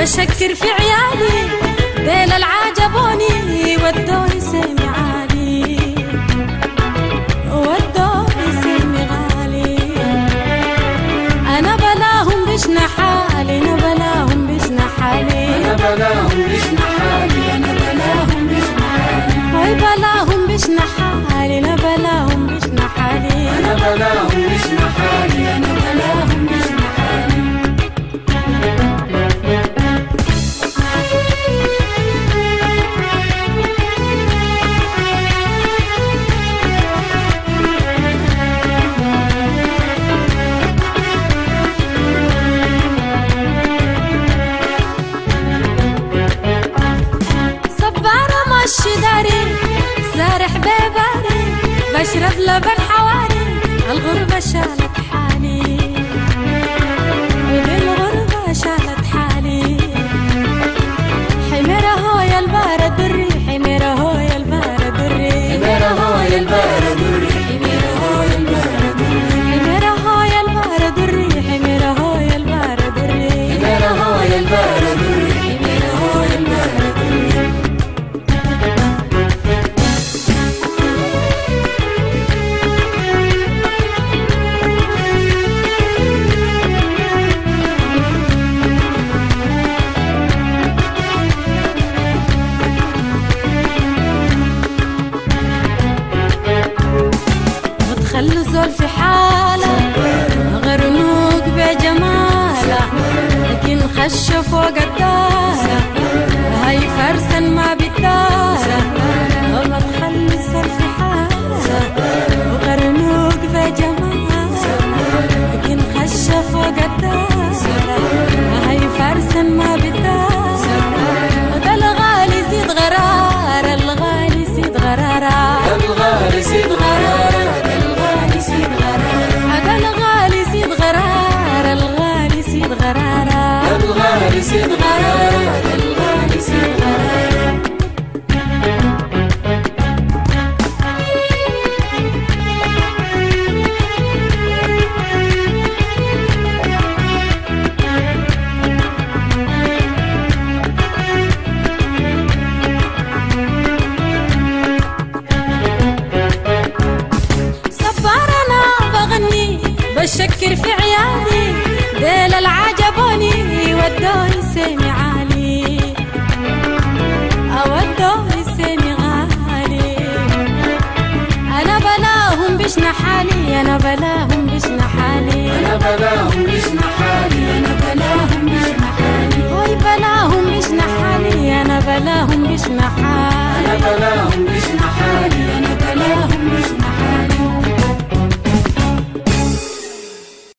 بشكر في عيالي ديل العجبوني ودوني سامي عالي ودوني سامي غالي. أنا بلاهم بشنا حالي أنا بلاهم بشنا حالي أنا بلاهم بشنا حالي أنا بلاهم بشنا حالي وي بلاهم بشنا حالي أنا بلاهم بشنا حالي أنا بلاهم بشنا حالي أنا بلاهم بشنا حالي. ماشي داري سارح بباري بشرب لبن حواري الغربة شالت حالي الغربة شالت حالي. حميرة هو يا البارة دري حميرة هو يا البارة دري حميرة هو يا البارة دري حميرة هو يا البارة دري حميرة هو يا البارة دري حميرة هو يا البارة دري حميرة هو يا البارة دري حميرة هو يا البارة دري. خلوا زول في حاله غرنوق بجماله لكن خش فوق الدارة هاي فرسا ما بالدارة. ما تخلي زول في حاله غرنوق بجماله لكن خش فوق الدارة هاي فرسا ما بالدارة. ده الغالي زيد غرار الغالي زيد غرارة الغالي زيد غرارة هذا الغالي سيد غرارة الغالي سيد غرارة الغالي سيد غرارة الغالي سيد غرارة. بشكر في عيالي ديل العجبوني ودوني سامي عالي ودوني سامي غالي. أنا بلاهم بشنا حالي أنا بلاهم بشنا حالي أنا بلاهم بشنا حالي أنا بلاهم بشنا حالي وي بلاهم بشنا حالي أنا بلاهم بشنا حالي